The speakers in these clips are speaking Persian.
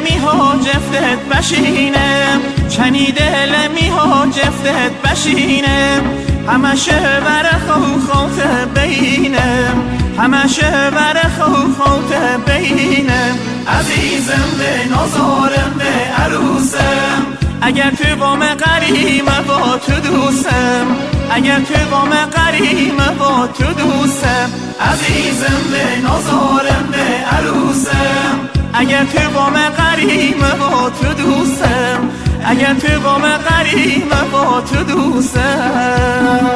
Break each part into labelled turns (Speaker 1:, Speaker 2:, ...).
Speaker 1: ها جفتت بشینم چنی دلمی ها جفتت بشینم همشه بر خوت بینم همشه بر خوت بینم عزیزم به نازارم به عروسم اگر تو با من قریمه با تو دوستم اگر تو با من قریمه با تو دوستم عزیزم به نازارم به عروسم اگر تو با من قریمه با تو دوستم اگر تو با من قریمه با تو دوستم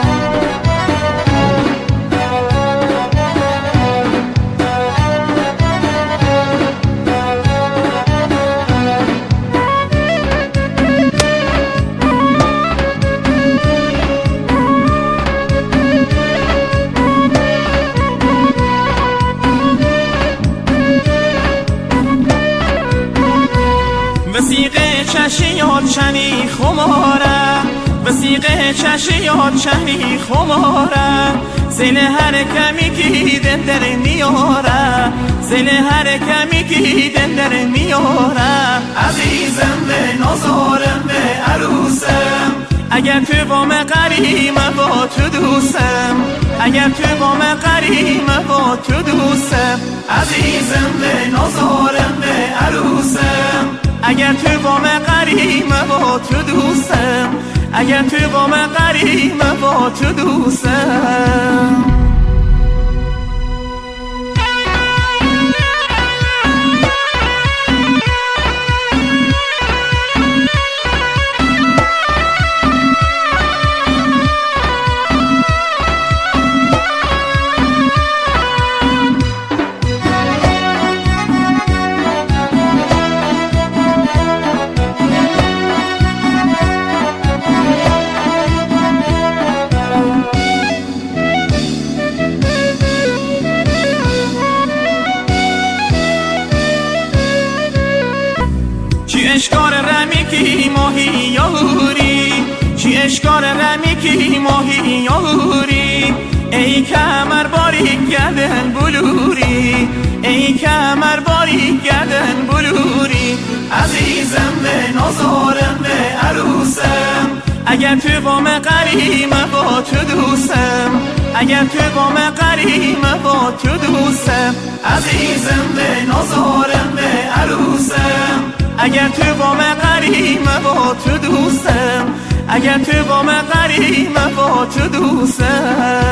Speaker 1: وسیقه چشیات چنی خماره وسیقه چشیات چنی خماره زل هر کمی که دندر میاره زل هر کمی که دندر میاره عزیزم به نازارم به عروسم اگر تو با من قریمه با تو دوستم اگر تو با من قریمه با تو دوستم عزیزم به نازارم به عروسم اگر تو با من قریمه با تو دوستم اگر تو با من قریمه با تو دوستم چی اشکار رمی کی ماهی یاوری چی اشکار رمی کی ماهی یاوری ای کمر باری گردن بلوری ای کمر باری گردن بلوری عزیزم به نازارم به عروسم اگر تو با من قریمه با تو دوستم اگر تو با من قریمه با تو دوستم عزیزم به نازارم به عروسم اگر تو با من قریمه با تو دوستم اگر تو با من قریمه با تو دوستم